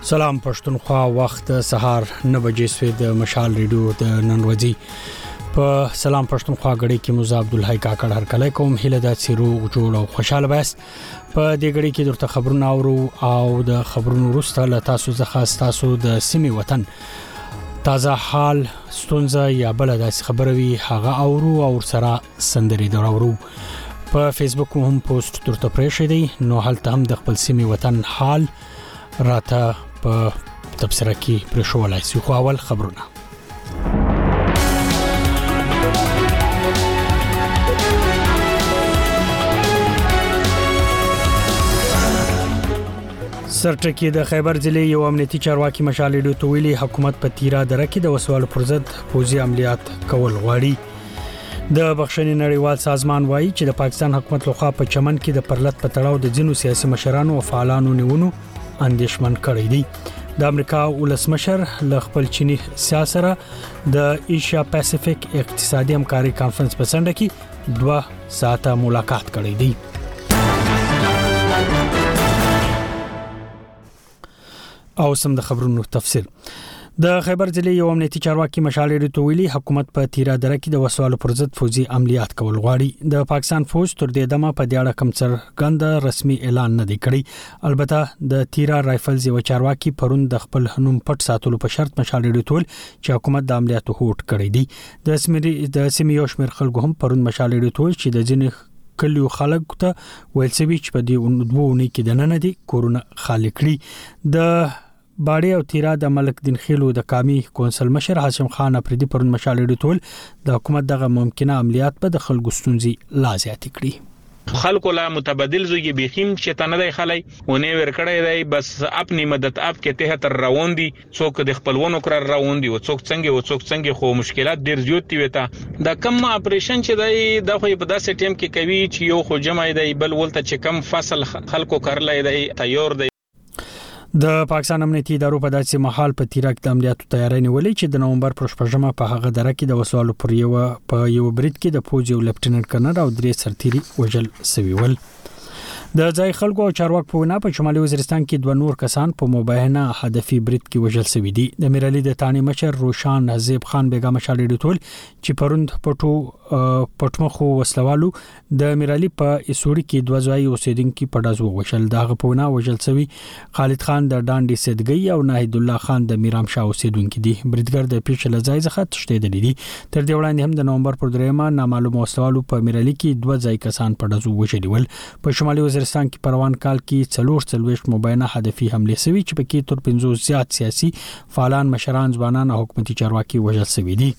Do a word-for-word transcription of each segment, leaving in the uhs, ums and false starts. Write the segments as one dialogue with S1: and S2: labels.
S1: سلام پښتونخوا وخت سهار نو بجې سوي د مشال ریډیو د ننوځي په سلام پښتونخوا غړي کې موزه عبدالحی کاکړ هر کله کوم هله د سیرو جوړ او خوشاله بس په دې غړي کې درته خبرونه اورو او د خبرونو وروسته له تاسو څخه تاسو د سیمې وطن تازه حال ستونزه یا بل د خبروي هغه اورو او سره سندري دراورو په فیسبوک هم پوسټ درته پرې شې نو هلته هم د خپل سیمې وطن حال راته په تبصره کې پر شوالای سي خو اول خبرونه سرټکی د خیبر ضلع یو امنیتي چارواکي مشال ډیو تویلی حکومت په تیرا دره کې د وسوال پر ضد پوځي عملیات کول غواړي د بخښنې نړیوال سازمان وایي چې د پاکستان حکومت لخوا په چمن کې د پرلط پتړاو د جنو سیاسي مشرانو او فعالانو نیونو اندیشمن کړی دی د امریکا ولسمشر ل خپل چینی سیاسره د ایشیا پیسفیک اقتصادي همکاري کانفرنس په سند کې دوه ساعته ملاقات کړی دی او سم د خبرونو تفصیل د خیبر ضلع یو امنیتي چارواکي مشال ډیو تویلی حکومت په تیرا دره کې د وسوال پر ضد فوجي عملیات کول غواړي د پاکستان فوج تر دې دمه په دیاړه کمڅر غند رسمي اعلان نه دی کړی البته د تیرا رائفلز یو چارواکي پرون د خپل هنوم پټ ساتلو په شرط مشال ډیو تویل چې حکومت د عملیاتو هوټ کړی دی د سیمې د سیمې یو شمېر خلکو هم پرون مشال ډیو تویل چې د ځینې کلیو خلک ته ویل سوي چې په دې دوه کې د نن دي کورونا خالي کړی د باډي او تیرا د ملک دین خیلو د قامي کونسل مشر هاشم خان افریدي پرون مشال ډیو تویل د حکومت دغه ممکنه عملیات په د خلکو ستونزې لا زیات کړي
S2: خلکو لا متبادل زوی بخیم چې تنه دی خلای ونه ور کړی دی بس خپل مدد اپ کې ته تر روان دي څوک د خپلونو کړ روان دي او څوک څنګه او څوک څنګه خو مشکلات ډیر زیات دي وته د کم اپریشن چې دی د خو په داسې ټیم کې کوي چې یو خو جمع دی بل ولته چې کم فصل خلکو کړلای دی تیار دی
S1: د پاکستان امنیتي ادارو په داسې محل په تیرا کې د عملیاتو تیاری نیولې چې د نومبر پر شپږمه په هغه دره کې د وسوالو پر یو په یو برید کې د فوج یو لیفټیننټ کرنل او درې سرتیري وژل سوي ول د ځای خلکو او چارواکو په وینا په شمالي وزیرستان کې دوه نور کسان په مباهنه هدفي برید کې وژل سوي دي د میرالي د تانی مشر روشان حزیب خان بیگم مشال ډیو تویل چې پروند پټو پټمخو وسلوالو د میرالي په اسوري کې دوه ځای اوسیدونکو په دازو وشل دغه په وینا وژل سوي خالد خان د ډانډي سیدګي او ناهید الله خان د میرام شاه اوسیدونکو دي بریدګر د پیښ لځای څخه تښتیدل دي تر دې وړاندې هم د نومبر پر دریمه نامعلوم وسلوالو په میرالي کې دوه ځای کسان په دازو وشل ول په شمالي وزیرستان کې پروان کال کې څلور څلويشت مباینه هدفي حمله سوي چې پکې تر پنځوس زیات سیاسي فعالان مشران ځوانان او حکومتي چارواکي وژل سوي دي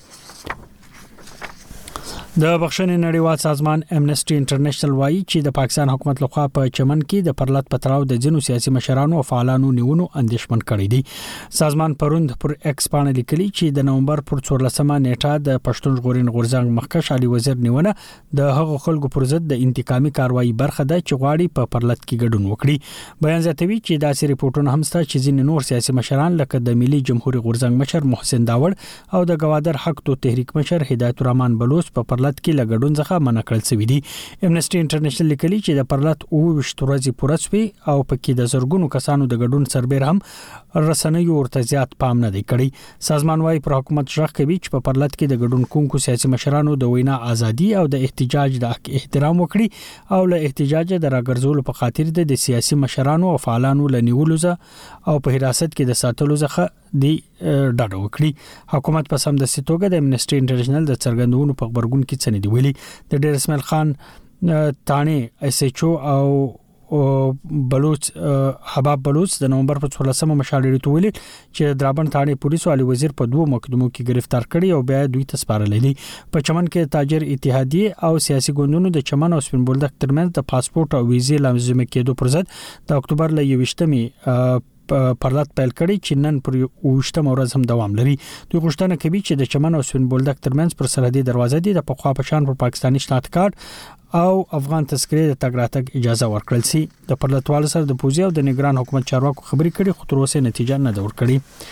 S1: د بخښنې نړیوال سازمان امنیسټي انټرنیشنل وایي چې د پاکستان حکومت لخوا په چمن کې د پرلط پتراو د جنو سیاسي مشرانو او فعالانو نیونو اندیشمن کړی دي سازمان پروند پر ایکس باندې لیکلي چې د نومبر پر څوارلسمه نیټه د پښتون ژغورن غورځنګ مخکښ علي وزیر نیونه د هغو خلکو پر ضد د انتقامي کاروایی برخه ده چې غواړي په پرلط کې ګډون وکړي بیان زیاتوي چې داسې ریپورتونه هم شته چې ځینې نور سیاسي مشران لکه د ملي جمهوریت غورځنګ مشر محسن داوړ او د گوادر حق تو تحریک مشر هدایت الرحمن بلوچ په پرلط کې لګډون ځخه منع کړل شوی دی امنیسټي انټرنیشنل لیکلي چې د پرلط او وشتورځي پورسوي او پکې د زرګونو کسانو د ګډون سربېر هم رسنیو ورته زیات پام نه دی کړی سازمان وايي پر حکومت ځخ کوي چې په پرلط کې د ګډون کوونکو سیاسي مشرانو د وینا ازادي او د احتجاج د احترام وکړي او له احتجاج د راګرځولو په خاطر د سیاسي مشرانو او فعالانو لنیولو او په حراست کې د ساتلو ځخه دی ډاډ وکړي حکومت په سم د ستوګه د امنیسټي انټرنیشنل د څرګندونو په خبرګون کې څه نه دی ویلي د ډیر اسماعیل خان تانی اس ایچ او او بلوچ حباب بلوچ د نومبر په څوارلسمه مشال ډیو تویل چې درابن تانی پولیسو علي وزیر په دوه مقدمو کې گرفتار کړي او بیا دوی ته سپارل دي په چمن کې تاجر اتحادیه او سیاسي ګوندونو د چمن او سپین بولدک ترمنځ د پاسپورت او ویزې لازمه کېدو پر ضد د اکتوبر ل یوشتمه پرلط پیل کړي چې نن پر اوشتم ورځ هم دوام لري دوی غوښتنه کوي چې د چمن او سپین بولدک ترمنځ پر سرحدي دروازه دي د پخوا په شان پر پاکستاني شناخت کارت او افغان تذکرې د تګ راتګ اجازه ورکړل سي د پرلطوال سره د پوزي او د نگران حکومت چارواکو خبري کړي خو تر اوسه نتیجه نه ده ورکړي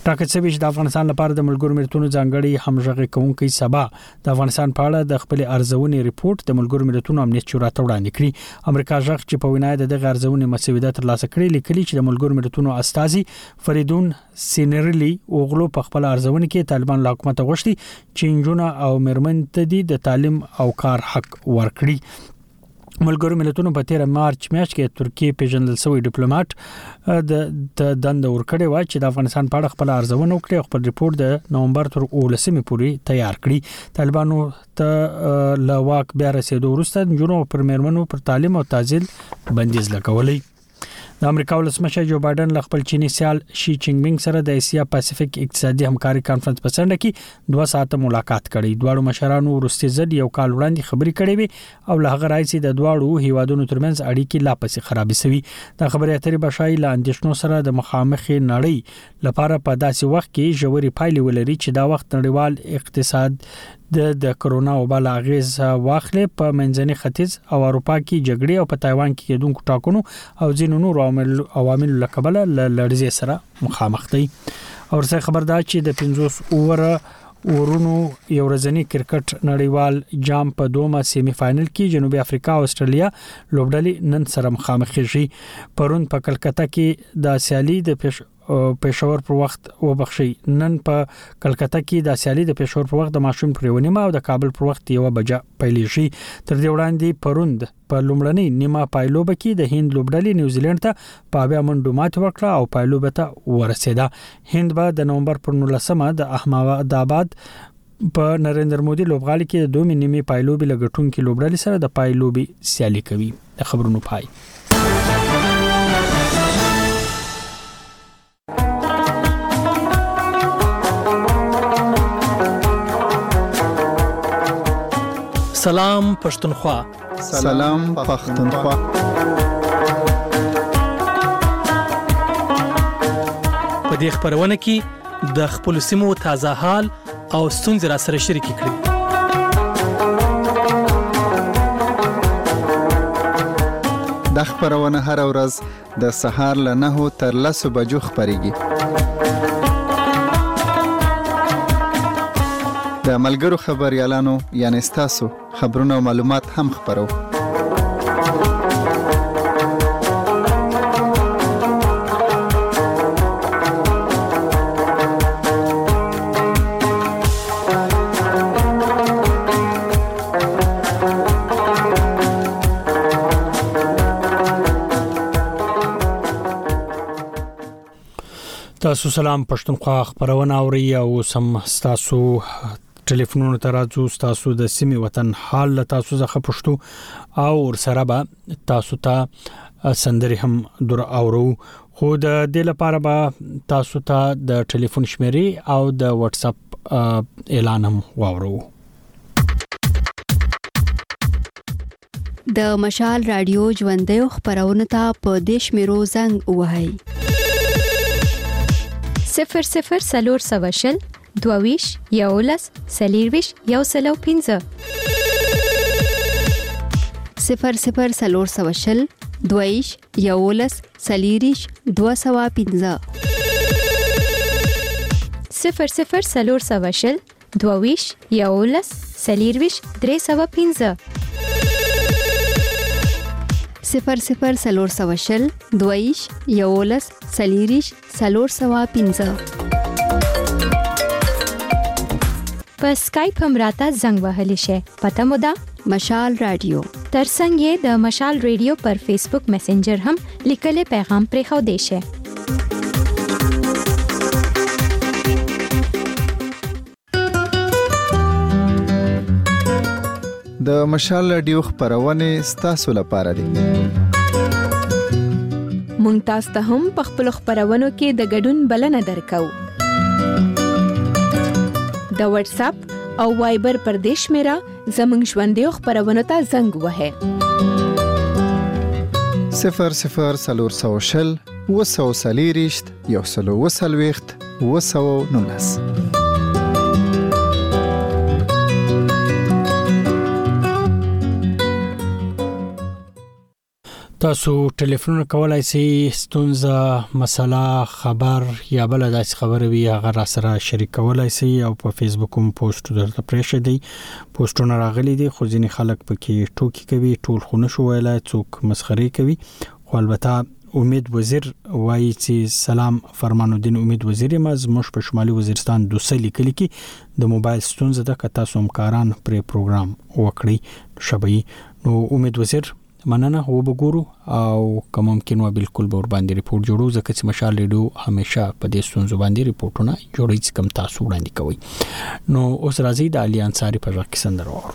S1: ټاکل شوی چې د افغانستان لپاره د ملګرو ملتونو ځانګړي همغږي کوونکي سبا د افغانستان په اړه د خپل ارزونې ریپورت د ملګرو ملتونو امنیت شورا ته وړاندې کړي. امریکا ځخ چې په وینا د دغه ارزونې مسوده ترلاسه کړې لیکلي چې د ملګرو ملتونو استازي فریدون سینرلی اوغلو په خپل ارزونه کې طالبان له حکومت غوښتي چې انجونه او مرمن ته د تعلیم او کار حق ورکړي. ملګرو ملتونو په تیر مارچ میاشت کې ترکیه پیژندل شوی ډیپلوماټ د دند ورکړی و چې د افغانستان په اړه خپل ارزونه وکړي او خپل ریپورت د نومبر تر اولسمې پورې تیار کړي. طالبانو ته له واک بیا رسیدو وروسته جنونو پر میرمنو پر تعلیم او تحصیل بندیز لګولې. د امریکا ولسمشر جو بایدن له خپل چینی سیال شي چینګ مینګ سره د ایسیا پاسفیک اقتصادي همکاري کانفرنس په څنډه کې دوه ساعته ملاقات کړي. دواړو مشرانو وروستي ځل یو کال وړاندې خبرې کړې وي او له هغه راځي د دواړو هیوادونو ترمنځ اړیکې لا پسې خرابې شوي. د خبرې اترې بشای له اندېښنو سره د مخامخ نړۍ لپاره په داسې وخت کې ژورې پایلې ولري چې دا وخت نړیوال اقتصاد د د کرونا وبا لاغیز واخلې په منځني ختیځ او اروپا کې جګړې او په تایوان کې کېدونکو ټاکنو او ځینو نورو عواملو لکبله لړزې سره مخامخ دي. او څه خبردار چې د پنځوس اوور ورونو یو ورځنی کرکټ نړیوال جام په دومه سیمی فائنل کې جنوبي افریقا او استرالیا لوبډلې نن سره مخامخ شي. پرون په کلکته کې د سیالي د پیش پېښور پر وخت وبخشي. نن په کلکته کې د سیالي د پېښور پر وخت د ماشوم پرونیمه او د کابل پر وخت یو بجه پیلې شي. تر دې وړاندې پروند په لومړنۍ نیمه پایلوب کې د هند لوبډلې نیوزیلند ته په بیا منډو مات ورکړه او پایلوب ته ورسېده. هند به د نومبر پر نولسمه د احمد آباد په نریندر مودي لوبغالي کې د دوه نیمه پایلوب لګټونکو لوبډلې سره د پایلوبي سیالي کوي. د خبرونو پای
S3: سلام پښتونخوا.
S4: سلام پښتونخوا.
S3: په دې خبرونه کې د خپل سیمو تازه حال او ستونزې را سره شریک کړئ.
S4: د خبرونه هر ورځ د سهار له نهو تر لسو بجو خبريږي. د ملګرو خبريالانو یعنی ستاسو خبرونه او معلومات هم خبرو.
S1: تاسو سلام پښتونخوا خبرونه اوري او سم تاسو ټلیفونونو ته راځو. تاسو د سیمې وطن حال له تاسو څخه پښتو او ورسره به تاسو ته سندري هم در اورو. خو د دې لپاره به تاسو ته د ټلیفون شمیرې او د واتس اپ اعلان هم واورو.
S5: د مشال رادیو ژوندۍ خبرونه ته په دیش میرو زنګ وهاي
S6: صفر صفر سلور سواشل دوویش یولس سلیرویش یو سلو پینزه
S5: صفر صفر سلور سواشل دوویش یولس سلیریش دو سوا پینزه
S6: صفر صفر سلور سواشل دوویش یولس سلیرویش درې سوا پینزه
S5: صفر صفر سلور سواشل دویش یولس سلیریش سلور سوا پینزه.
S6: په سکایپ هم راته زنګ وهلی شي. پته مو ده
S5: مشال رادیو.
S6: ترڅنګ یې د مشال رادیو پر فیسبوک میسنجر هم لیکلي پیغام پرې خو دی شي.
S4: د مشال رادیو خبرونه ستاسو لپاره دي.
S7: مونږ تاسو ته هم په خپل خبرونو کې د ګډون بلنه درکو. د واتس اپ او وایبر پر دیش میرا زمنګ ژوندۍ خبرونه ته زنګ وهه.
S4: صفر صفر سلور سوشل وسو سلیریشت یو سلو وسلويخت وسو نولس.
S1: تاسو ټلیفون کولای شئ ستونزه مسله خبر یا بل داسې خبره وي هغه را سره شریک کولای شئ او په فیسبوک هم پوسټ درته پرېښه دی پوسټونه راغلي دي خو ځینې خلک پکې ټوکی کوي ټول خو نشو ویلای څوک مسخري کوي خو البته امید وزیر وایي چې سلام فرمان الدین امید وزیر مز مش په شمالي وزیرستان دوسه لیکلي کې د موبایل ستونزه د کتا سومکاران پر پروګرام وکړي شبي نو امید وزیر مننه هو بګورو او کوم ممکن و بالکل به ور باندې ریپورت جوړو ځکه چې مشال ریډیو همیشه په دې ستونزو باندې ریپورتونه جوړي چې کم تاسو وړاندې کوي نو اوس راځي د علي انصاری په ځکه سندره وره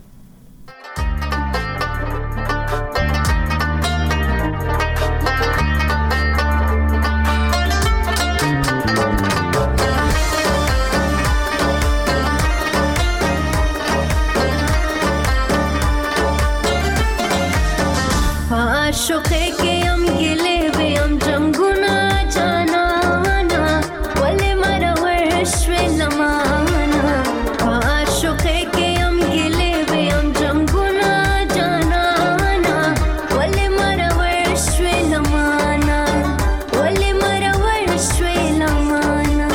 S8: शुके के हम गिले वे हम जंगुना जाना ना वले मरवर श्वे लमाना शुके के हम गिले वे हम जंगुना जाना ना वले मरवर श्वे लमाना वले मरवर श्वे लमाना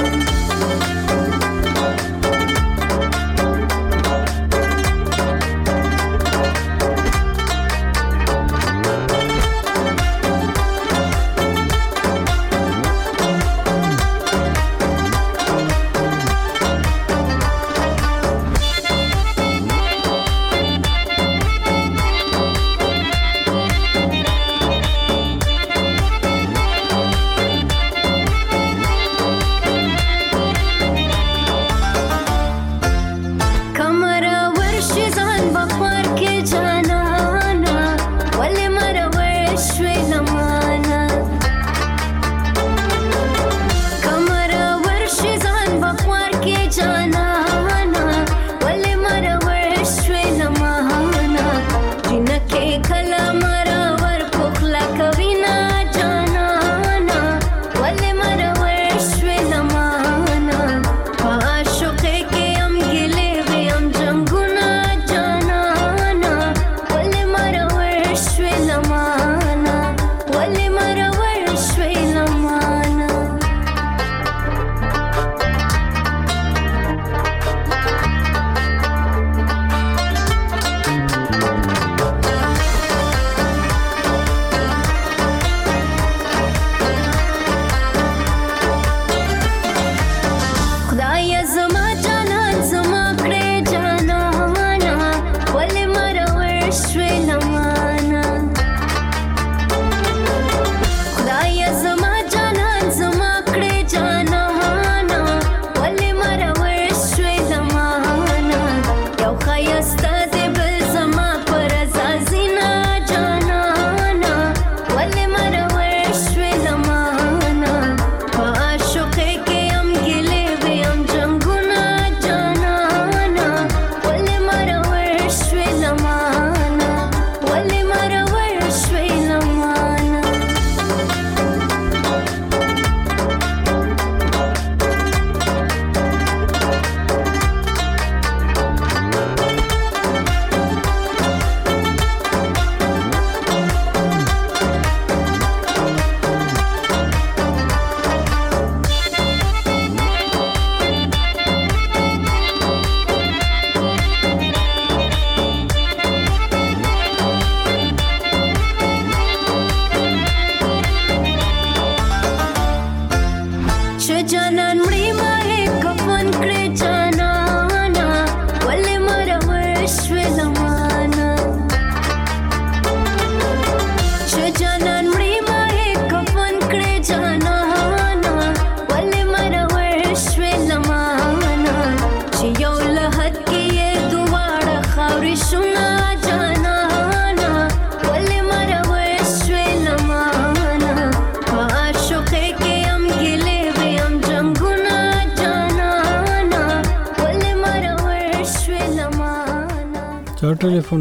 S1: ټلیفون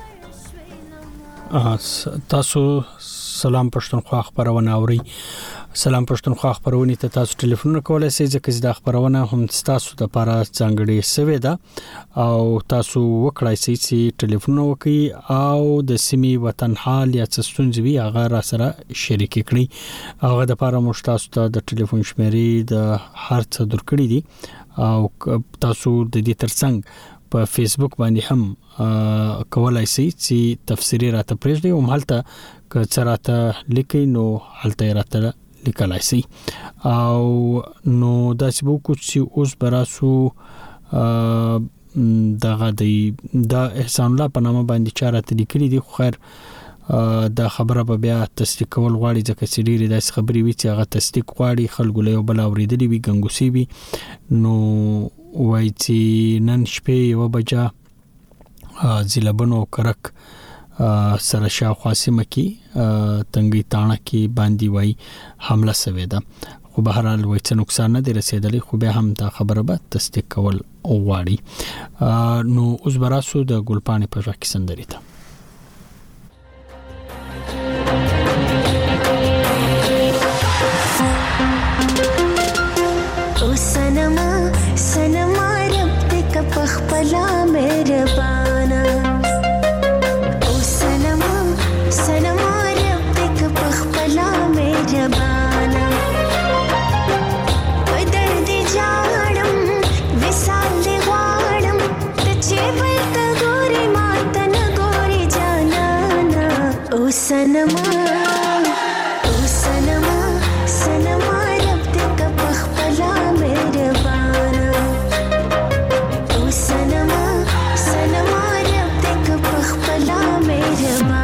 S1: تاسو سلام پښتونخوا خبرونه اوري سلام پښتونخوا خبرونه ته تاسو ټلیفون کولای شئ ځکه چې دا خبرونه هم تاسو ته لپاره ځانګړي سوي ده او تاسو وکړای شئ چې ټلیفون وکړئ او د سیمې وطن حال یا څه وی هغه را سره شریک کړئ. هغه د لپاره مو تاسو ته د ټلیفون شمیرې د هر څه درکړي دي او تاسو د دې ترڅنګ په فیسبوک باندې هم کولای شئ چې تفسیری راته پرېږدئ او مالته که څه راته لیکئ نو هلته راته لیکلای شي او نو دا چې وو چې اوس براسو دغه دی دا احسان الله په نامه باندې چارته لیکلي دي. خو خیر دا خبره به بیا تصدیق کول غواړي ځکه چې ډېری داسې خبرې وي چې هغه تصدیق غواړي خلکو له یو بل اوریدلې وي ګنګوسي وي. نو وایي چې نن شپې یو بجا ځلبنو کرک سره شاوخوا سیمه کې تنګي تاڼه کې باندې وای حمله شوې ده. خو به هر حال وایي چې نقصان نه دی رسیدلی خو بیا هم دا خبره به تصدیق کول غواړي. نو اوس براسو د ګلپانې په ځای کې سندري ته
S8: او سنما سنما رب دې کا پخپلا مهربانا سنما رب دې کا پخپلا مهربانا بدر دې جاړم وسال دې غواړم ته چې ولته ګوري ماته نه ګوري جانانا. او سنما او سنما سنما رب دې کا پخپلا مهربانا او سنما سنما رب دې کا پخپلا مهربانا.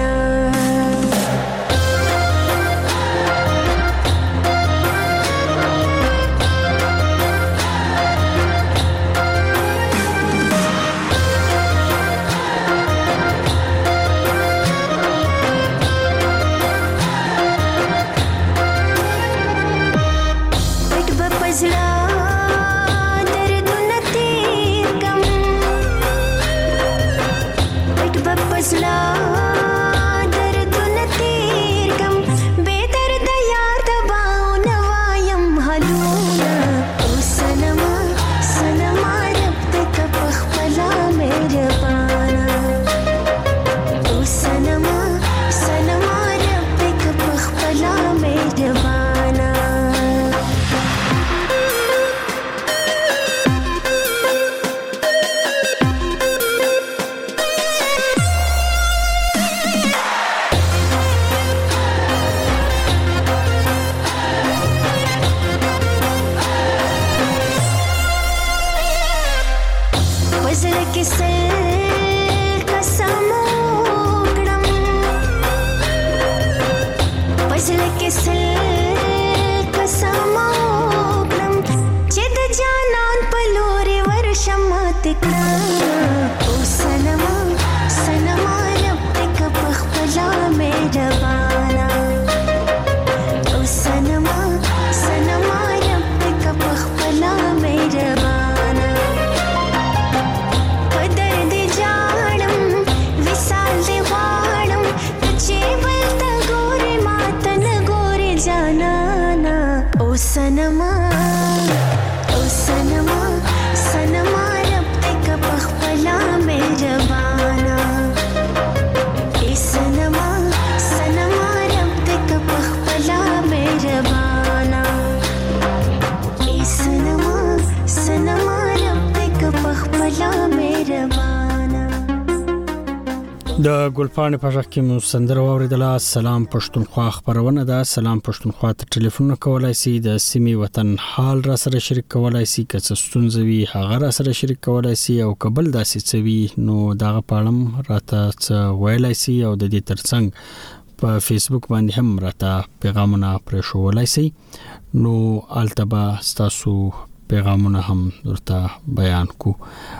S1: د ګلپانې په ځای کې مو سندره اوریدله. سلام پښتونخوا خبرونه ده. سلام پښتونخوا ته ټلیفون کولای شي د سیمې وطن حال را سره شریک کولای شي که څه ستونزې وي هغه را سره شریک کولای شي او قبل داسې څه وي نو دغه پاړم راته څه ویلای شي او د دې ترڅنګ په فیسبوک باندې هم راته پیغامونه پرېښولای شي. نو التبا تاسو پیغامونه هم ورته بیان کو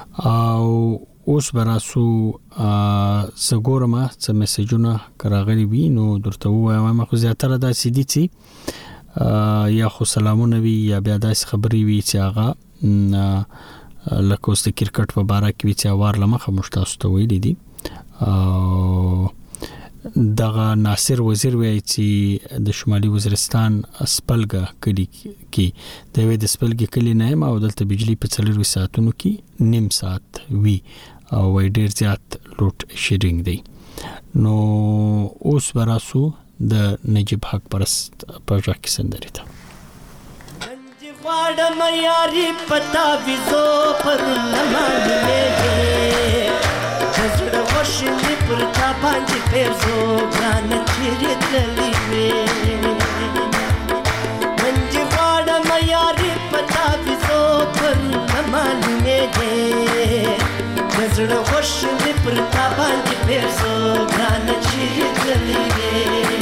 S1: او اوس براسو زګورما څه میسجونه کراغلي وي نو درته وایم خو زیاتره دا سیدی چی یا خو سلامونه وي یا بیا داس خبري وي چې هغه لکه د کرکټ په باره کې چې وار لمخه مشتاق ته ویلي دي. دغه ناصر وزیر وایي چې د شمالي وزیرستان سپلګه کلی کې د وې د سپلګه کلی نه ما او دلته بجلی په څلور ساعتونو کې نیم ساعت وی او وای ډیر زیات لوټ شیډینګ دی. نو اوس براسو د نجیب حق پرست په ځکه سندري ته
S9: واړه مېاری پتا ویزو پر لمانځلې زړه وشلې پر تا باندې پېرزو ګران چیرې تللې وې منځ واړه مېاری پتا ویزو پر لمانځلې زړه وشلې پر تا باندې پېرزو ګران چیرې تللې وې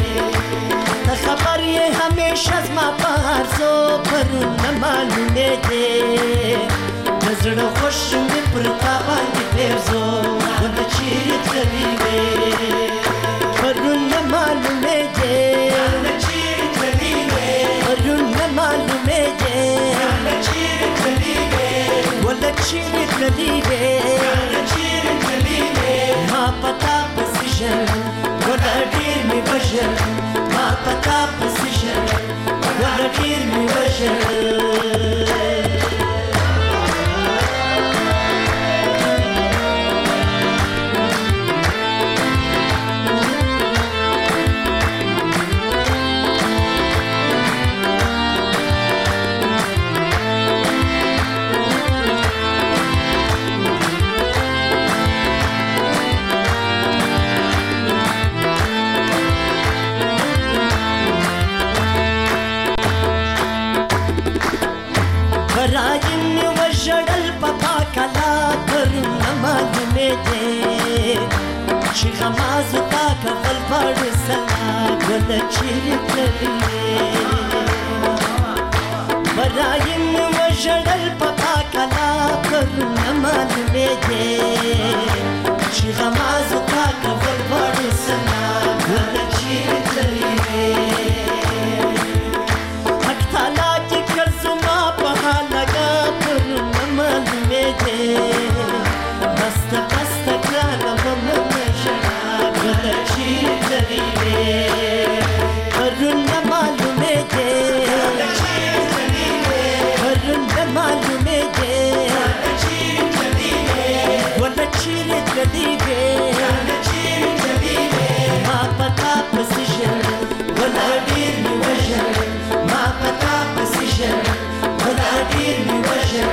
S9: خبر یہ ہمیشہ زما پارزو پر نہ معلومے دے نظر خوش میں پرتا باندې پیرزو ول چیر تلی وے پر نہ معلومے دے چیر تلی وے پر نہ معلومے دے چیر تلی وے ول چیر تلی وے چیر تلی وے ما پتا پسیشن ول ډیر می بشر ما پتا پسیشن ول ډیر می بشر چې غماز تا کفل پړ سلا ګل چیر کړې برایم وژړل پتا کلا پر نمال مې دې چې غماز تا کفل پړ سلا ګل چیر کړې حق تعالی چې کزما په لگا پر نمال مې دې بست بست کړه پرون نہ معلومے دے پرون نہ معلومے دے ول چیر تلی وے ما پتا پسیشن ول ډیر می وژن ما پتا پسیشن ول ډیر می وژن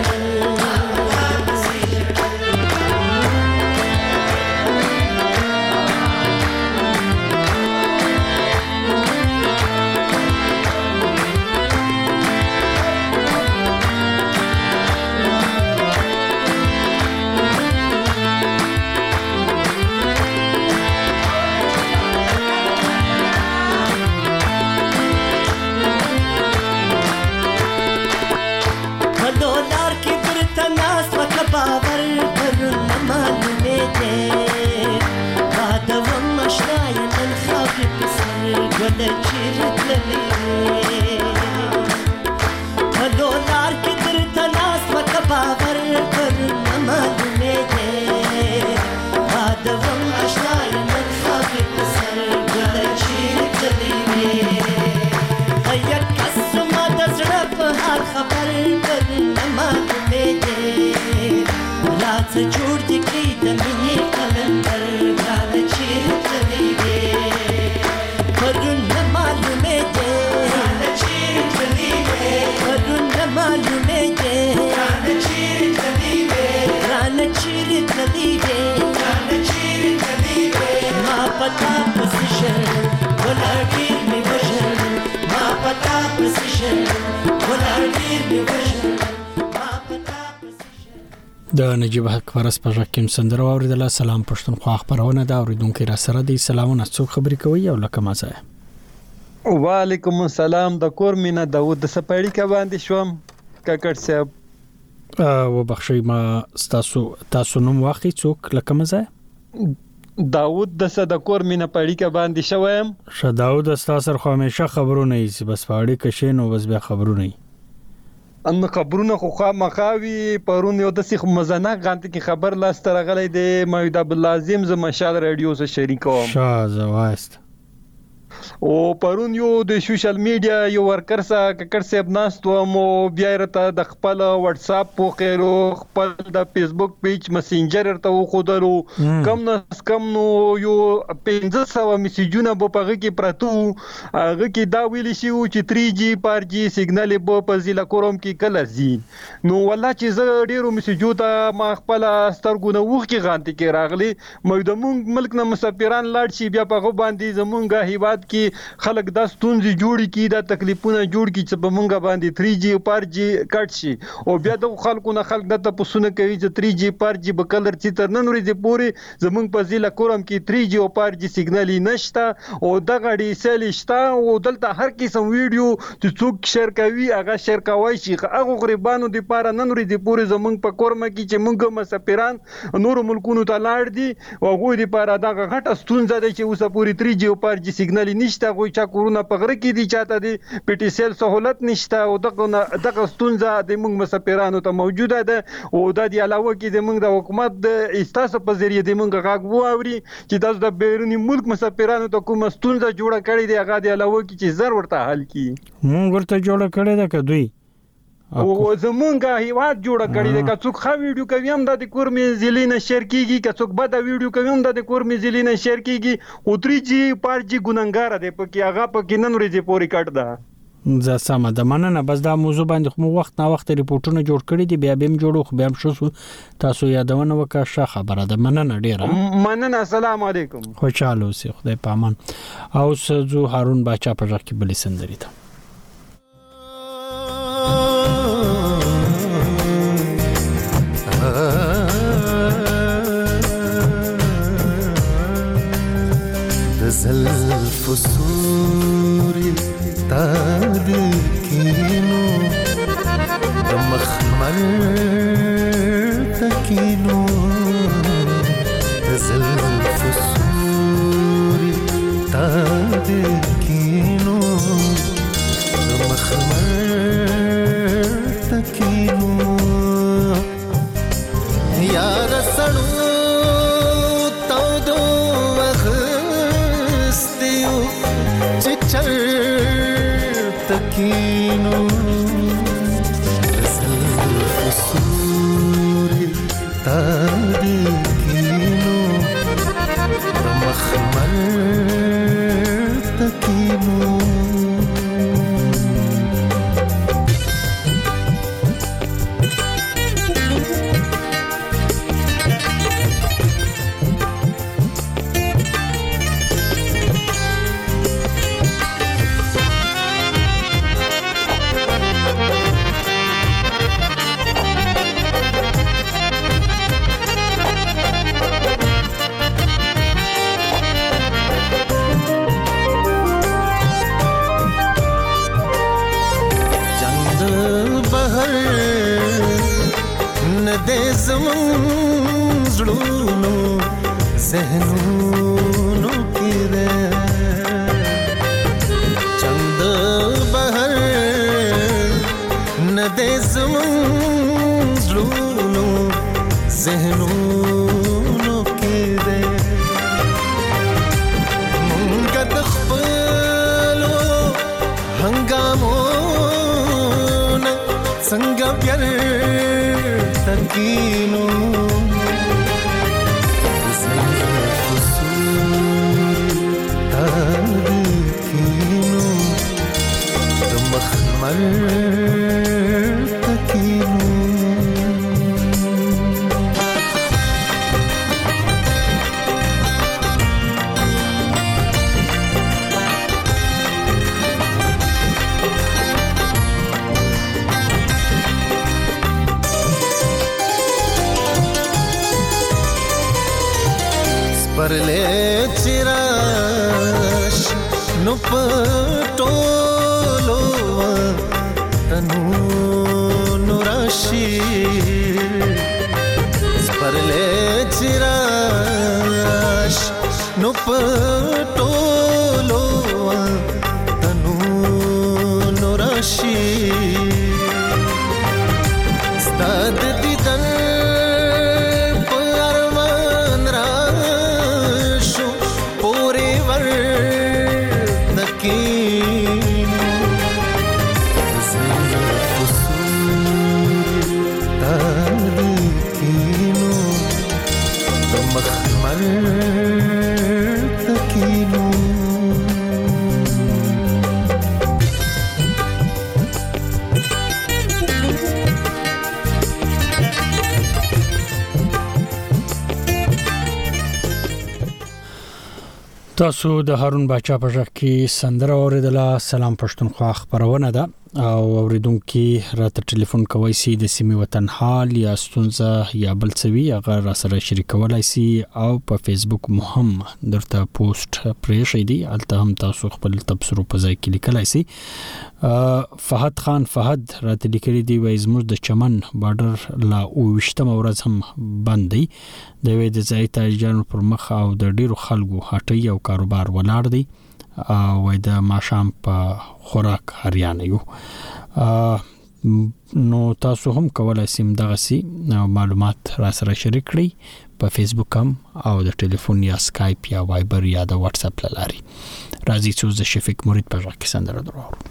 S9: جوړ دي کی د مینې کلندر ګران چیر تلی وې پرون نه معلومې دې ګران چیر تلی وې پرون نه معلومې دې ګران چیر تلی وې ګران چیر تلی وې ګران چیر تلی وې ما پتا پسیشن ولا ډیر می وژن ما پتا پسیشن ولا ډیر می وژن
S1: د نجیب حق پرست په ځکه سندره اوریدل. سلام پښتونخوا خبرونه دا اوریدونکو را سره دي. سلامونه څوک خبرې کوي او لکه مازه.
S10: وعلیکم السلام. د کور مینا داوود د سپړی کا باندې شوم کاکړ صاحب.
S1: او بخښي ما تاسو تاسو نوم واخی څوک لکه مازه.
S10: داوود د صد کور مینا پړی کا باندې شوم.
S1: ش داوود تاسو خو همیشه خبرونه یې بس پاړی کې شین او بس بیا خبرونه یې
S10: ان خبرونه خو خامخاوي پرون یو د سیخ مزنه غانت کی خبر لاس تر غلې د موجود عبدالعظیم ز مشال رادیو سره شریکوم
S1: شاه واست
S10: او پرون یو د سوشل میډیا یو ورکر سره ککړ سیب ناستو مو بیا رته د خپل واتس اپ پوخېرو خپل د فیسبوک پیج مسنجر ته خودلو کم نس کم نو یو پنځه سوه میسجونه په پغه کې پراتو هغه کې دا ویل شي چې تری جی فور جی سیګنال په پزیلا کوروم کې کله زی نو والله چې زه ډیرو میسجو ته ما خپل سترګونه وښ کې غانتي کې راغلي مې د مونږ ملک نه مسافران لاړ شي بیا په باندې زمونږه هیواد کې خلک د ستونزې جوړ کی د تکلیفونه جوړ کی چې په مونږه باندې تری جی فور جی کټ شي او بیا د خلکو نه خلک د تاسو نه کوي چې تری جی فور جی به کلر چې تر نن ورځې پورې زمونږ په ضلع کوم کې تری جی او فور جی سیګنال نشته او دغه ډي سیل شته او دلته هر قسم ویډیو چې څوک شیر کوي هغه شیر کوي شي هغه غریبانو د پاره نن ورځې پورې زمونږ په کورمه کې چې مونږ مسافران نور ملکونو ته لاړ دي او غوې د پاره دغه غټه ستونزه ده چې اوسه پورې تری جی او فور جی سیګنال نشته غوي چا کورونا پغره کې دي چاته دي پی ټي سیل سہولت نشته او دغه دغه ستونزه د موږ مسافرانو ته موجوده ده او د دې علاوه کې د موږ د حکومت د استاسو په ذریعہ د موږ غاګ ووري چې تاسو د بیرونی ملک مسافرانو ته کومه ستونزه جوړه کړې ده هغه د علاوه کې چې زر ورته حل کی
S1: موږ ورته جوړه کړې ده کدوې
S10: او زمونږه هیواد جوړه کړی دی که څوک ښه ویډیو کوي هم د کور مې ضلع نه شیر کیږي که څوک بده ویډیو کوي هم د کور مې ضلع نه شیر کیږي خو تری جی فور جی ګناهګار دی پکې هغه پکې نن ورځې پورې کټ ده
S1: زه سمه ده مننه بس دا موضوع باندې خو وخت نه وخت ریپورتونه جوړ کړي دي بیا به هم جوړو خو بیا هم شو تاسو یادونه وکړه ښه خبره ده مننه ډیره
S10: مننه السلام علیکم
S1: خوشاله اوسئ خدای پامان او سزو هارون باچا په ځکه بلی سندري ته
S9: زلف سوري تاد كينو مخمر تكينو زلف سوري تاد كينو مخمر تكينو يا رسلو تكينو زلف سوري تكينو مخمر تكينو
S11: دې زمون زړونو ذهنونو کې ده چند بهر نه دې زمون زړونو ذهنونو کې ده مونږ د خپلو هنګامو څنګه پیار تکینو زلف سوري تکینو د مخمر تکینو परले चिराश नु पटोलो तनु नुराशी परले चिराश नु पटोलो तनु नुराशी مخمر تکینو
S1: تاسو د هارون باچا په ځخ کې سندره اوریدله. سلام پښتونخوا خبرونه ده او اوریدونکو راته ټلیفون کوي سي د سیمې وطن حال یا ستونزه یا بل څه وی هغه را سره شریکولای سي او په فیسبوک مهم درته پوسټ پرې شي دي الته هم تاسو خپل تبصرو په ځای کې لیکلای سي. فهد خان فهد راته لیکلي دی وای زموږ د چمن بارډر لا او وشتم ورځ هم بندي د وې د ځای تاجرانو پر مخ او د ډیرو خلکو هټي او کاروبار ولاړ دي او د ماشام په خوراک هریانه یو. نو تاسو هم کولای سئ دغه سي معلومات را سره شریک کړئ په فیسبوک هم او د ټلیفون یا سکایپ یا وایبر یا د واتس اپ لاري. راځي چې د شفیق مرید په ځای کې سندره درو.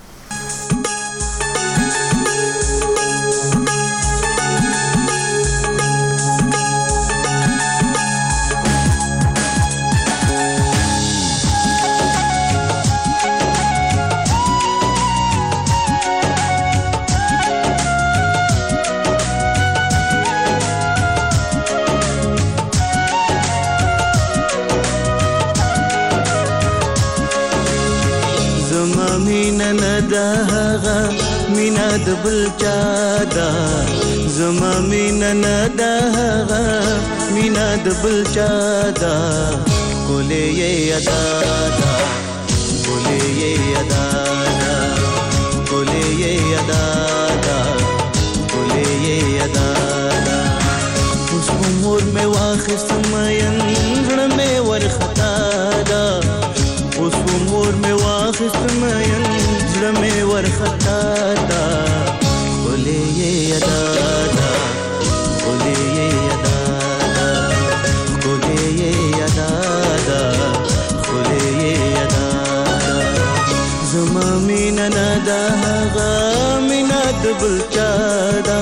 S12: مینا د بل چادا زما مینا ندا مینا د بل چادا کولې یې ادا دا کولې یې ادا دا کولې یې ادا دا کولې یې ادا دا اوس عمر مې واخست مېن غړ مې ور خطا دا اوس عمر مې واخست مېن زلمه ورخطا دا بولے یہ ادا دا بولے یہ ادا دا بولے یہ ادا دا بولے یہ ادا دا زما مینا ندا غا مینا دبل چادا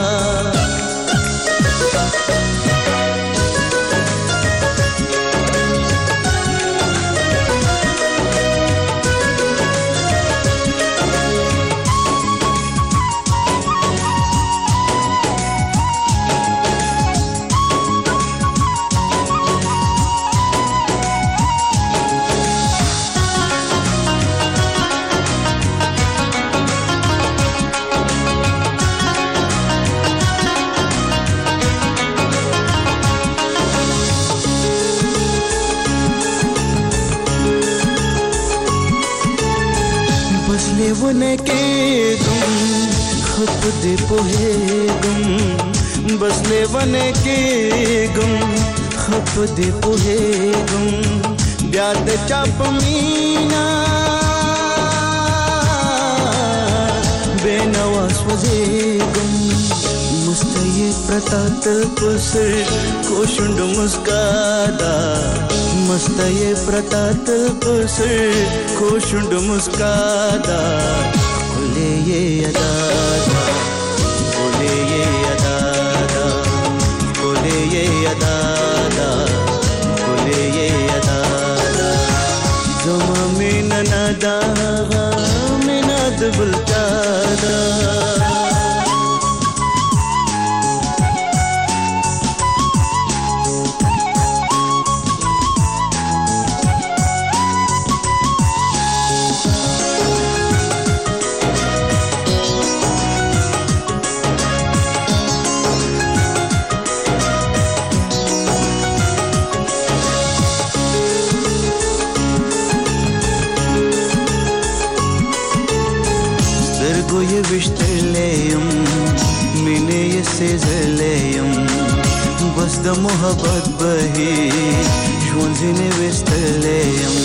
S12: ونه کې ګم خپ دې په ګم بس لیونه کې ګم خپ دې په ګم بیا د چاپ مینا بنوا سوځې ګم مستې پرتات پسر کوشند مسکادا مستې پرتات پسر کوشند مسکادا کولې یې ادا دا کولې یې ادا دا کولې یې ادا دا کولې یې ادا دا زما مینا ندا مینا د بل چادا سترګو یې وشتلې یم مینې یې سېزلې یم بس د محبت بهي ژوند ځینې وستلې یم.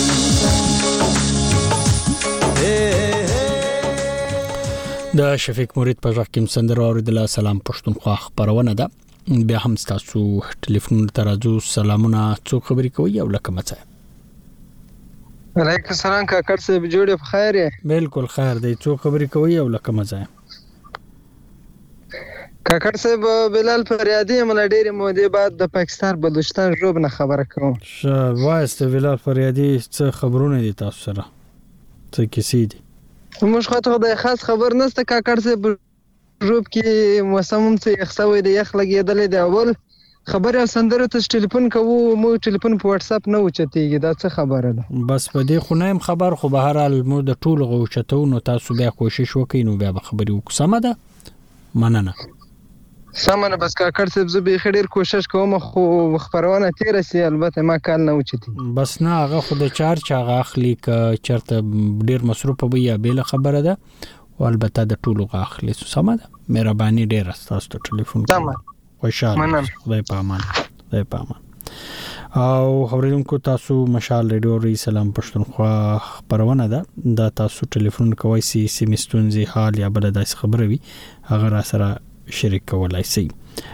S1: د شفیق مرید په ځخ کې سندره اوریدله. سلام پښتونخوا خبرونه ده. بیا هم تاسو ټلیفون ته راځو. سلامونه، څوک خبرې کوي او لکه مڅه؟
S13: وعلیکم السلام کاکړ صاحب، جوړې په خیر یې؟
S1: بالکل خیر دی. څوک خبرې کوي او لکه مڅه؟
S13: کاکړ صاحب بلال فریادي مله ډېرې مودې بعد د پاکستان بلوچستان ژوب نه خبره کوم.
S1: ښه وایسته بلال فریادي څه خبرونه دي تاسو سره؟ څه کیسې دي؟
S13: موږ خو ته د خاص خبر نشته کاکړ صاحب ژوب کې موسم هم څه یخ سوی دی، یخ لګېدلی دی. اول خبرې او سندرو ته ټلیفون کوو، موږ ټلیفون په واتس اپ نه اوچتېږي، دا څه خبره ده؟ بس په دې خو نه یم خبر، خو به هر حال موږ د ټولو اوچتو، نو تاسو بیا کوشش وکړئ نو بیا به خبرې وکړو. سمه ده؟ مننه. سمه ده. بس کاکړ صاحب زه بیخي ډېر کوشش کوم خو خپرونه تېره سي، البته ما کال نه اوچتي.
S1: بس نه هغه خو د چارج هغه اخلي که چېرته ډېر مصروفه وي یا بېله خبره ده، او البته د ټولو غه اخلي. سمه ده. مهرباني ډېره ستاسو ته ټلیفون کوم. خوشاله خدای په امان. خدای په امان. او اوریدونکو تاسو مشال ریډیو ری سلام پښتونخوا خبرونه ده، دا تاسو ټلیفون کوئ سي سیمستونزي حال یا بل داس خبره وي هغه را سره شریک کولای سي.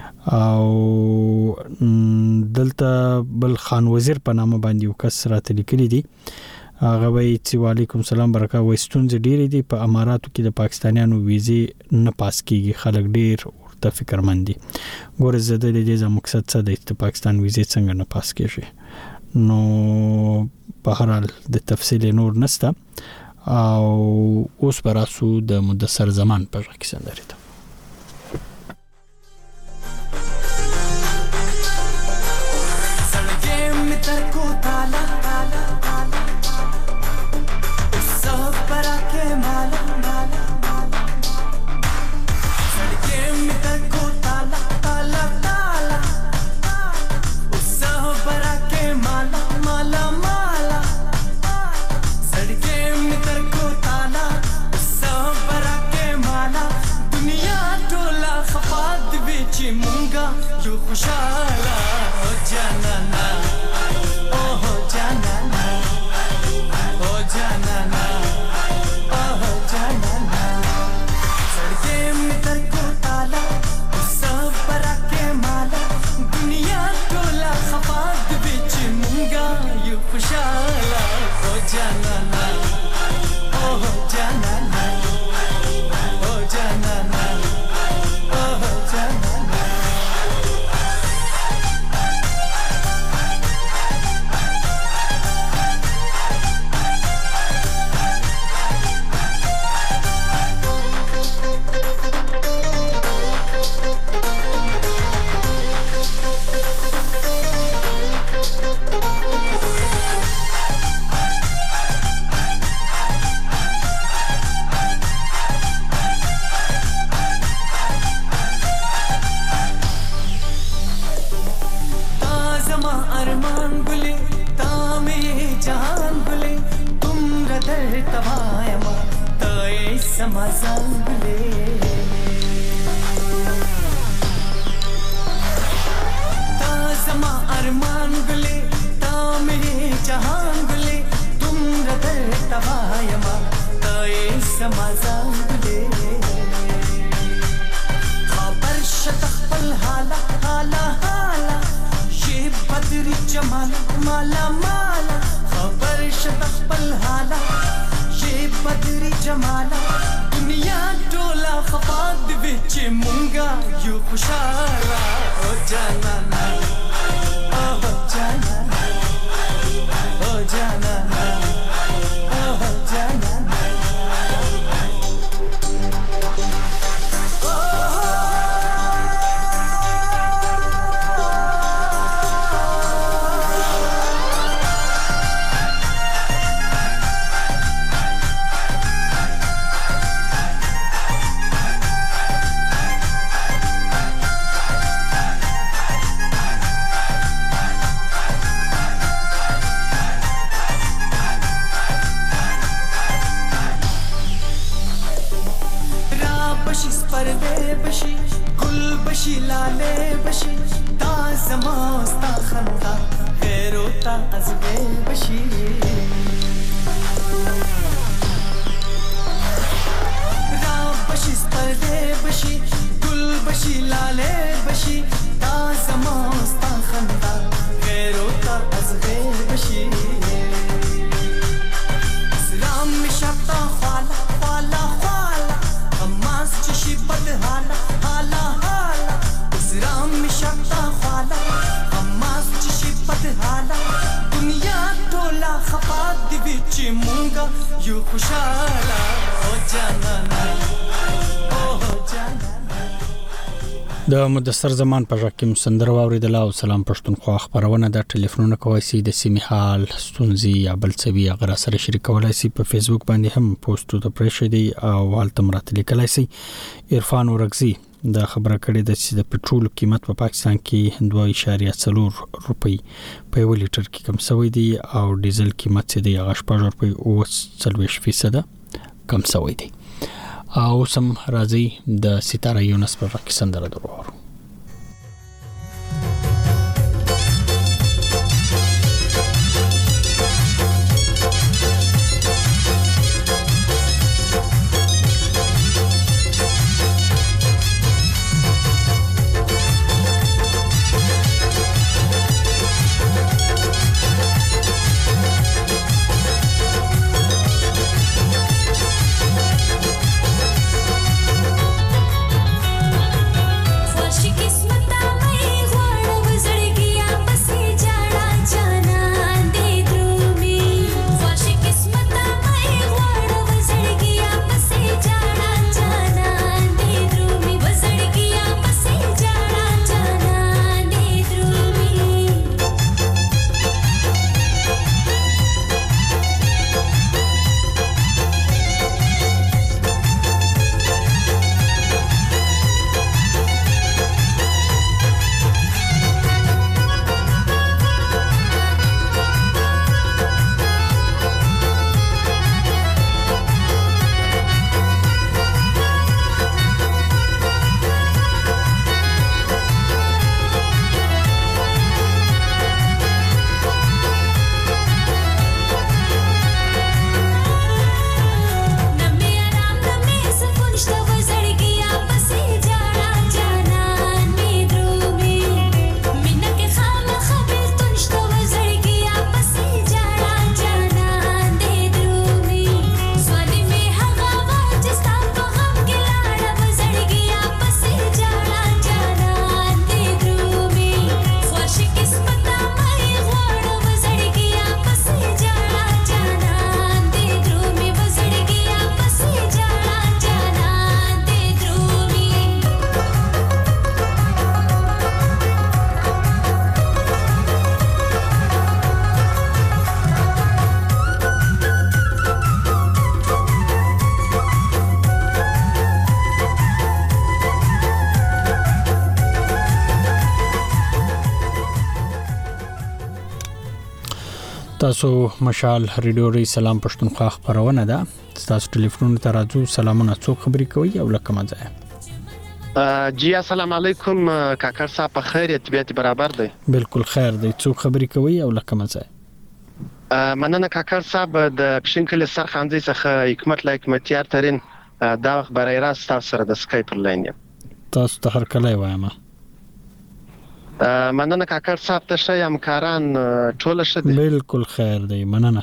S1: او دلته بل خان وزیر په نامه باندې وکس راته لیکلي دي، هغه وایي چې وعلیکم سلام برکا وستونز ډیری دي په اماراتو کې د پاکستانیانو ویزه نه پاس کیږي، خلک ډیر ورته فکرمند دي. ګوره زه د دې مقصد څه دی چې پاکستان ویزه څنګه نه پاس کیږي، نو په هر حال د تفصیل نور نسته. او اوس براسو د مدثر زمان په ځکه سندري ته
S14: हाला हाला
S11: چې مونږه یو خوشاله او جانانا او جانانا.
S1: د مدثر زمان په ژکه سندره واوریدل او سلام پښتونخوا خبرونه د ټلیفونونو کوي سي د سیمه حال ستونزي یا بل څه وی غیر سره شریکولای سي په فیسبوک باندې هم پوسټ ته پرېښی دی او حالت مراتب لیکلای سي. عرفان ورغزي د خبره کړې د چې د پټرول قیمت په پا پاکستان کې دوه اعشاریه څلور روپۍ په یو لیټر کې کم شوی دی او ډیزل قیمت چې دی هغه شپږ روپۍ او څلوېښت فیصد کم شوی دی. او سم راځي د ستاره یونس په وخت سندره درو. تاسو مشال ریډیو ری سلام پښتونخوا خبرونه ده. تاسو ټلیفون ته راځو. سلامونه، څوک خبرې کوي او لکه مزه؟
S14: جی السلام علیکم کاکر صاحب، په خیر طبیعت برابر دی؟
S1: بالکل خیر دی. څوک خبرې کوي او لکه مزه؟
S14: مننه کاکر صاحب، د پښینکل سرخاندي څخه حکمت لا حکمتیار ترين دا خبرای راست تاسو سره د سکایپ لاین یم.
S1: تاسو ته هر کله وایم.
S14: مننه کاکر صاحب، ته ښه همکاران ټول ښه دي؟
S1: بالکل خیر دی، مننه.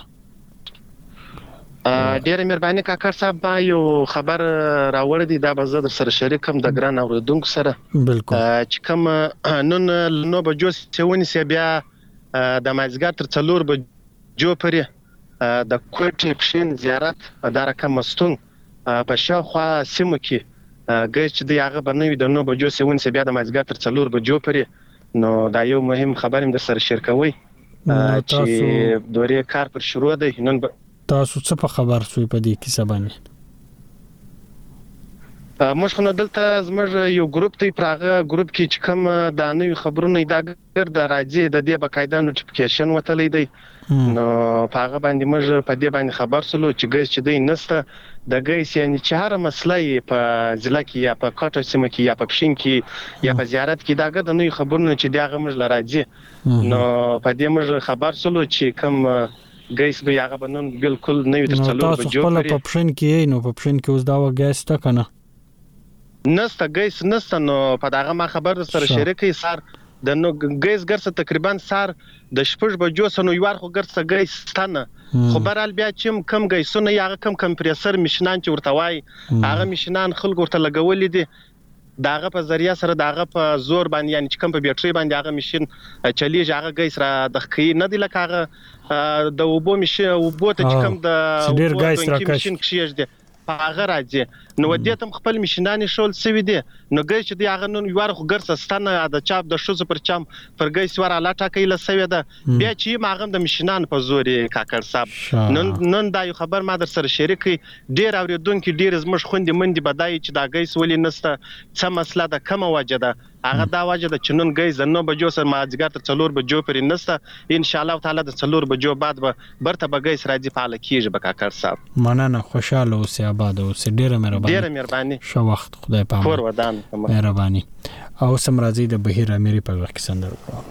S14: ډیره مهرباني کاکر صاحب، ما یو خبر راوړی دی، دا به زه در سره شریکم د ګران اوریدونکو سره.
S1: بالکل.
S14: چې کوم نن نو بجو سیونی سی بیا د مازګر تر څلور بجو پورې د کوټې پښین زیارت د رقم مستون په شاوخوا سیمو کې ګرځ دی هغه بنوي د نو بجو سیونی سی بیا د مازګر تر څلور بجو پورې. نو دا یو مهم خبرم د سره شریکوي چې دورې کار پر شروع دی. نن
S1: تاسو څه په خبر شوي په دې کیسه باندې؟
S14: موږ خو دلته زموږ یو ګروپ دی، پراغه ګروپ کې چې کوم د نوې خبرونه دا ګرد راځي د دې بقاعده نوټیفیکیشن وتلی دی. نو پاغه باندې موږ په دې باندې خبر سولو چې ګیس چې دی نسته د ګیس یعنی چې هر مسله په ضلع کې یا په کوټه سیمه کې یا په پښین کې یا په زیارت کې دا ګرد نوې خبرونه چې دغه موږ لراځي. نو په دې موږ خبر سولو چې کوم ګیس به هغه بنن بالکل نوې تر څلور بجو
S1: تاسو خپل په پښین کې نو په پښین کې اوس دا و ګیس تا کنه
S14: نسته ګیس نسته. نو په داغه ما خبر سره شریکې سار د نو ګیس ګرسه تقریبا سار د شپږ بجو سنو یوار خو ګرسه ګیس ستنه خو برال بیا چې کم ګیسونه یا کم کمپریسر مشنان چې ورته وای هغه مشنان خلک ورته لګولې دي. داغه په ذریعہ سره داغه په زور باندې یعنی چې کوم په بیټری باندې هغه ماشين چلیږي هغه ګیس را د خې نه دی لکه هغه د وبو ماشين وبو ته چې کوم د
S1: ډیر ګیس راکښ
S14: کښیږي هغه راځي نو ودې تم خپل ماشينانه شول سوي دي نو ګیس چې دی هغه نو یوار خو ګرسستانه د چاپ د شوز پر چم پر ګیس ور الا ټاکې له سوي ده بیا چې ماغم د ماشينان په زوري کاکر صاحب نن نن دا یو خبر ما در سره شریک ډیر اوریدونکو ډیر زمش خوندې مندي بدای چې دا ګیس ولې نسته څه مسله ده کومه وجه ده هغه دا وجه ده چې نن ګیس نو بجو سره ماځګر ته څلور بجو پرې نسته ان شاء الله تعالی د څلور بجو بعد به برته به ګیس راځي پاله کیږي به کاکر صاحب
S1: مننه خوشاله اوسه آباد اوسه ډیره مهرباني
S14: ډیره مهرباني
S1: شو وخت خدای پامه
S14: خور ودان
S1: مهرباني او سم راځي د بهیر اميري په وخت کې سندره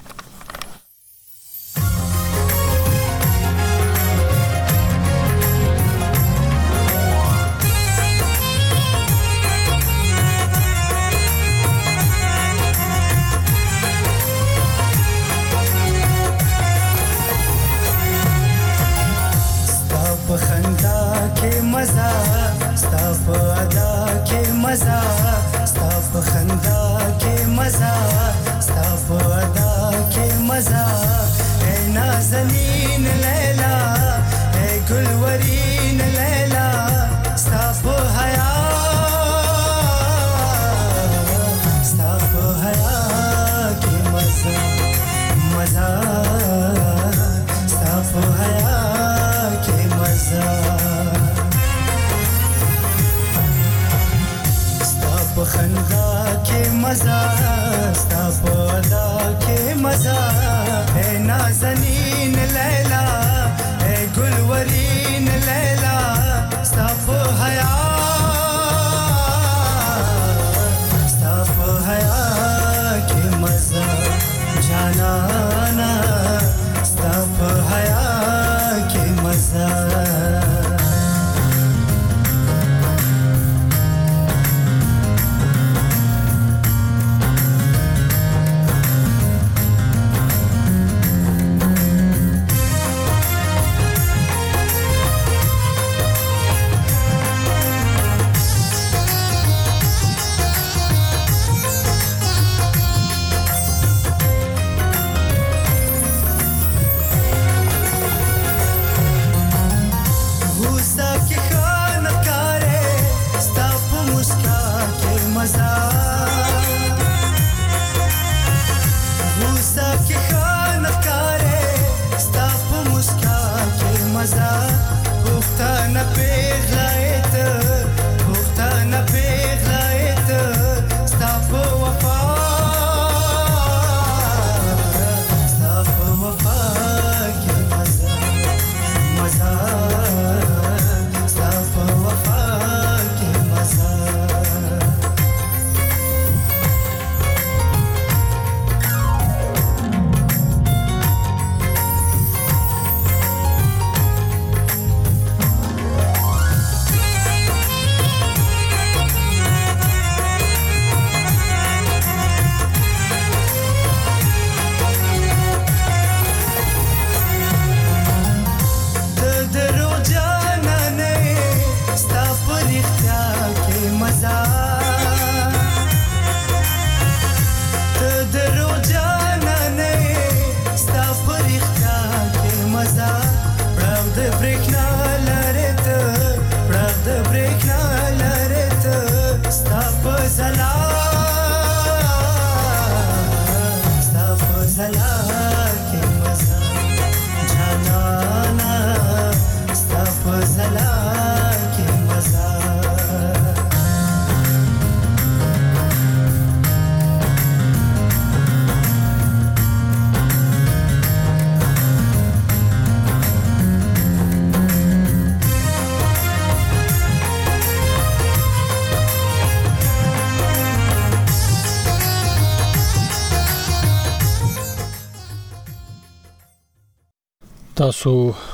S1: تاسو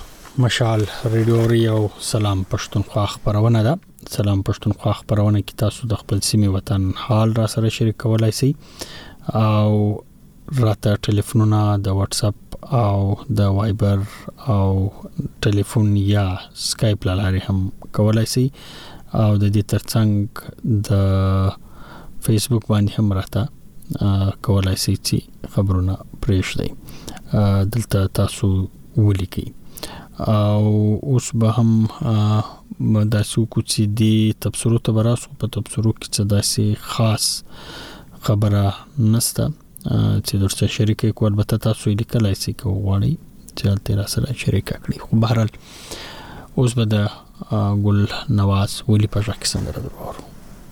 S1: مشال ریډیو ریو سلام پښتونخوا خبرونه ده سلام پښتونخوا خبرونه کې تاسو د خپل سیمې وطن حال را سره شریک کولای شئ او راته ټلیفونونه د واتس اپ او د وایبر او ټلیفون یا سکایپ لاره هم کولای شئ او د دې ترڅنګ د فیسبوک باندې هم راته کولای شئ چې خبرونه پرېږدئ دلته تاسو ولیکئ او اوس به هم دا څوک چې دی تبصرو ته براسو په تبصرو کې څه داسې خاص خبره نشته چې درته شریکه کو البته تاسو یې لیکلای شئ کو غواړئ چې تیر سره شریک کړئ خو بهرحال اوس به د ګل نواز ولی په ځکه څنګه درو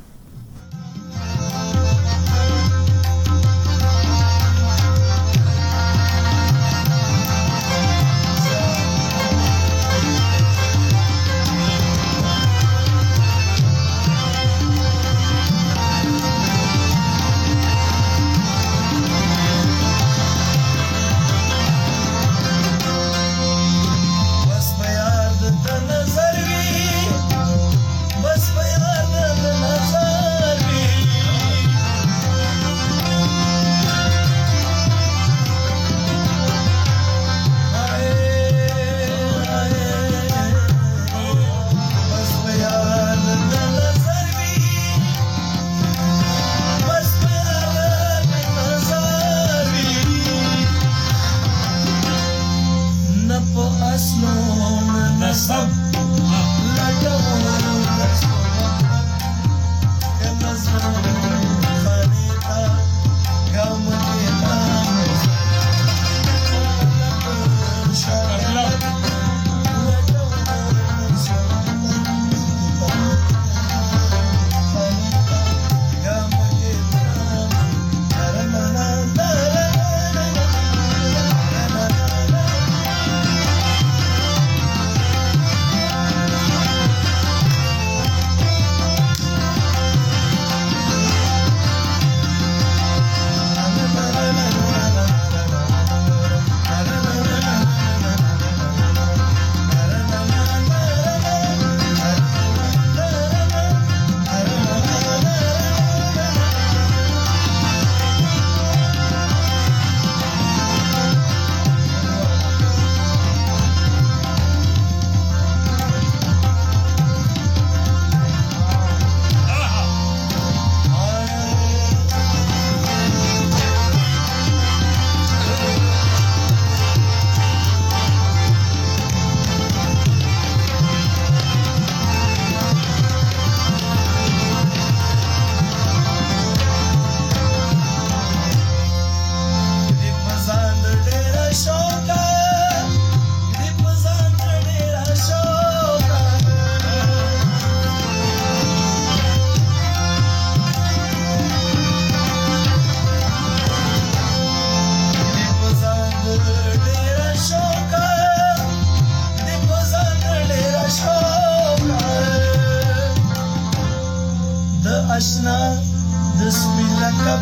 S11: اشنا د سپین لقب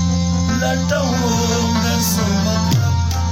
S11: لټوم در سو مطلب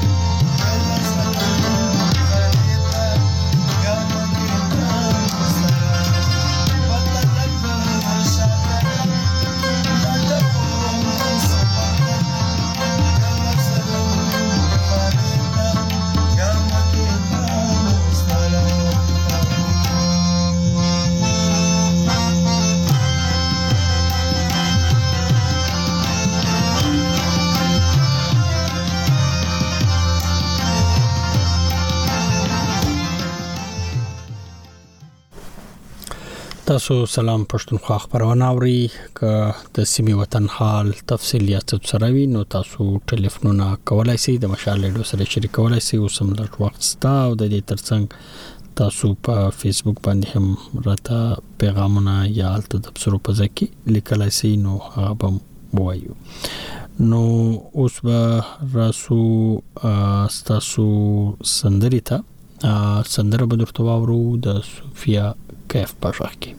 S1: تاسو سلام پښتونخوا خبرونه اوري ک د سیمې وطن حال تفصیلات سره نو تاسو ټلیفونونه کولای شئ د مشال ریډیو سره شریک کولای شئ او سملټ وخت ستا او د دې ترڅنګ تاسو په فیسبوک باندې هم راته پیغامونه یا الته تبصرو په ځکه لیکلای شئ نو هغه وایو نو اوس به راسو تاسو سندري ته سندره به درته واورو د صوفیا کیف پاشاخ کی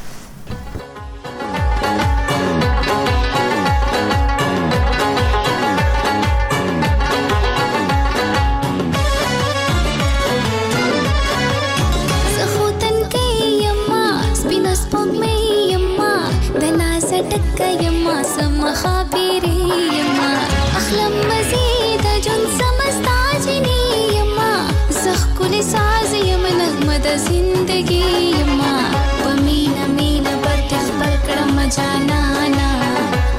S8: یما سم خبري یما اخلم مزید جن سمستا جنی یما زخ کل ساز یم نغمه د زندگی یما پمینا مینا بد خبر کړم جانانا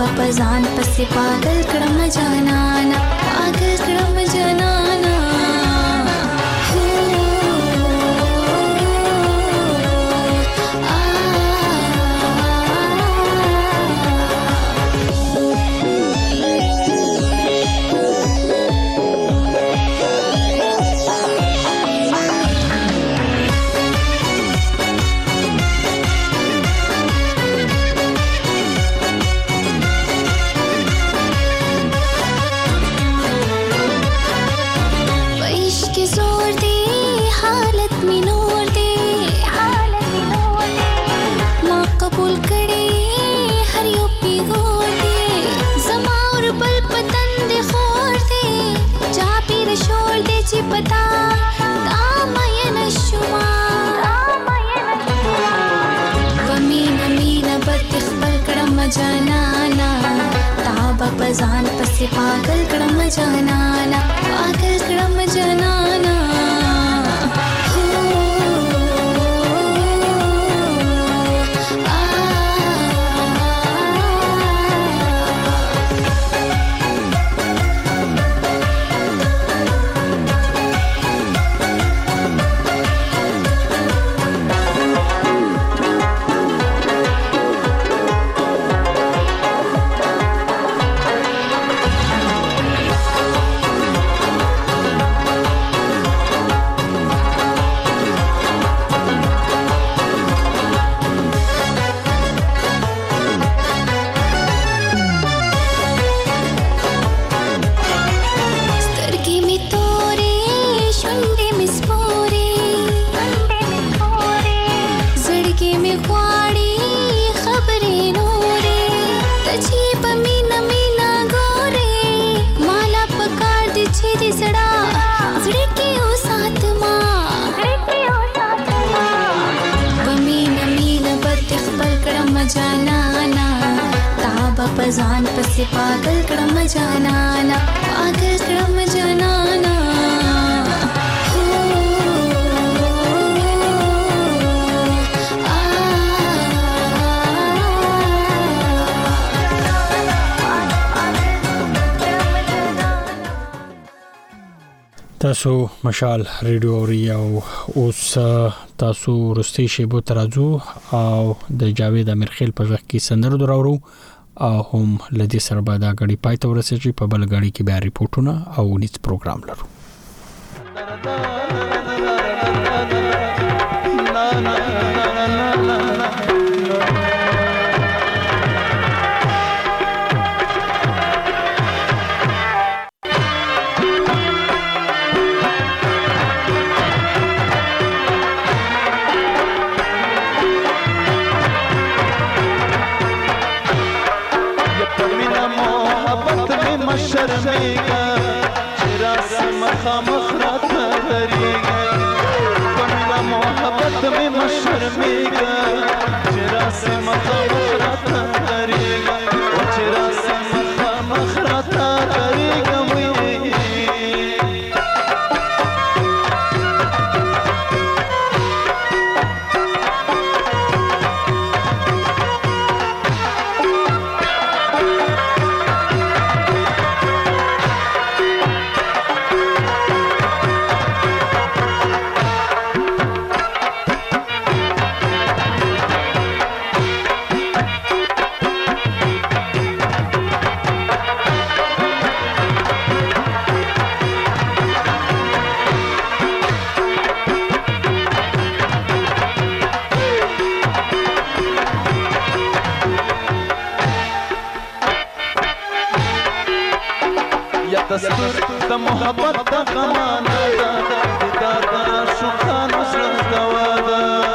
S8: با پزان پسې پاگل کړم جانانا پاگل کړم جانانا पता दामयन शुमा वमीन मीन बद खबल कड़म जनाना ताबा पजान पसे पागल कड़म जनाना पागल कड़म जनाना पजान पसे पागल कड़म जनाना पागल कड़म जनाना
S1: تاسو مشال ریډیو اوري او اوس تاسو رستي شیبو ترازو او د جاوید امیرخیل په ځخ کې سندر دراورو او هم لدی سره به دا غړي پای ته ورسېږي په بل غړي کې بیا ریپورتونه او نیټ پروګرام لرو
S11: शर्मेगा चेहरा से मखा मखरात करेगा कमिला मोहब्बत में मशर्मेगा चेहरा से मखा मखरात करेगा चेहरा से मखा मखरात करेगा दस्तूर द मोहब्बत द कमाना दा दा शुखान उसरत दवादा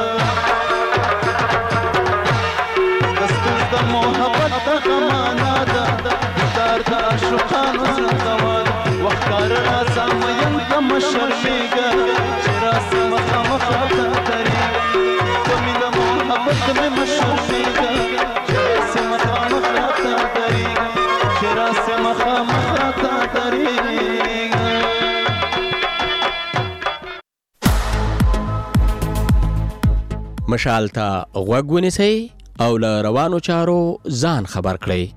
S11: दस्तूर द मोहब्बत द कमाना दा दा शुखान उसरत दवादा वख्तार आसम यंत मशर्मेगा चेहरा से मखा मखा तरीगा कमिल मोहब्बत में मशर्मेगा चेहरा से मखा मखा तरीगा चेहरा से मखा मखा
S15: مشال ته غوږ ونیسئ او له روانو چارو ځان خبر کړئ.